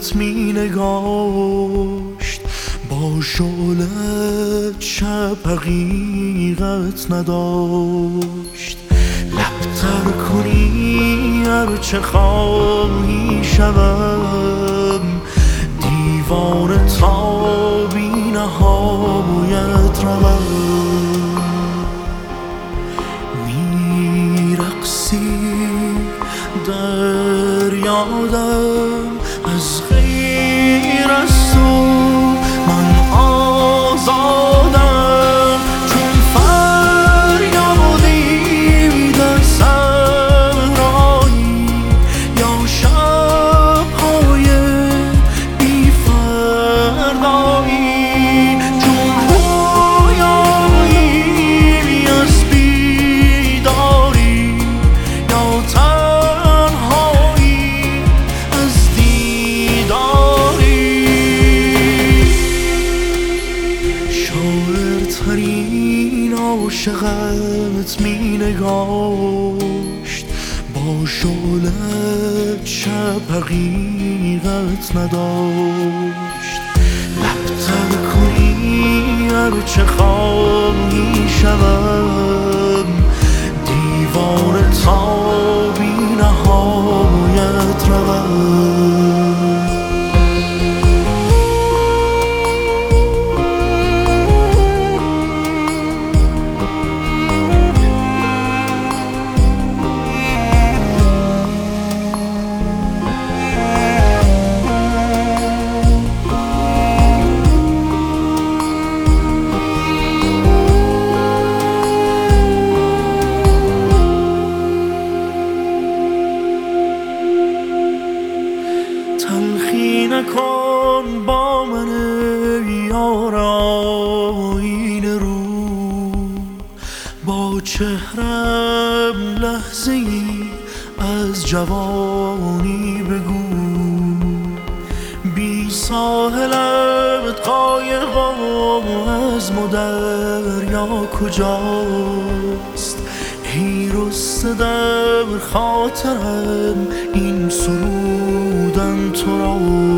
عاشقت می نگاشت، با شعلت شب حقیقت نداشت. لبتر کنی هرچه خواهی شوم، دیوانه تا بی نهایت روم. میرقصی در یادم از غیر از تو، من آزادم چون فریادی در صحرایی یا شب‌های بی فردایی، چون رویایی از بیداری یا تنهایی از دیداری. شاعرترین عاشقت می نگاشت، با شعلت شب حقیقت نداشت. لبتر کنی هرچه خواهی شوم، دیوانه تا بی نهایت روم. تلخی نکن با من یار آینه رو، با چهرم لحظه ای از جوانی بگو. بی ساحلت قایقم از دریا کجاست؟ ای رسته در خاطرم این سرودن تو را.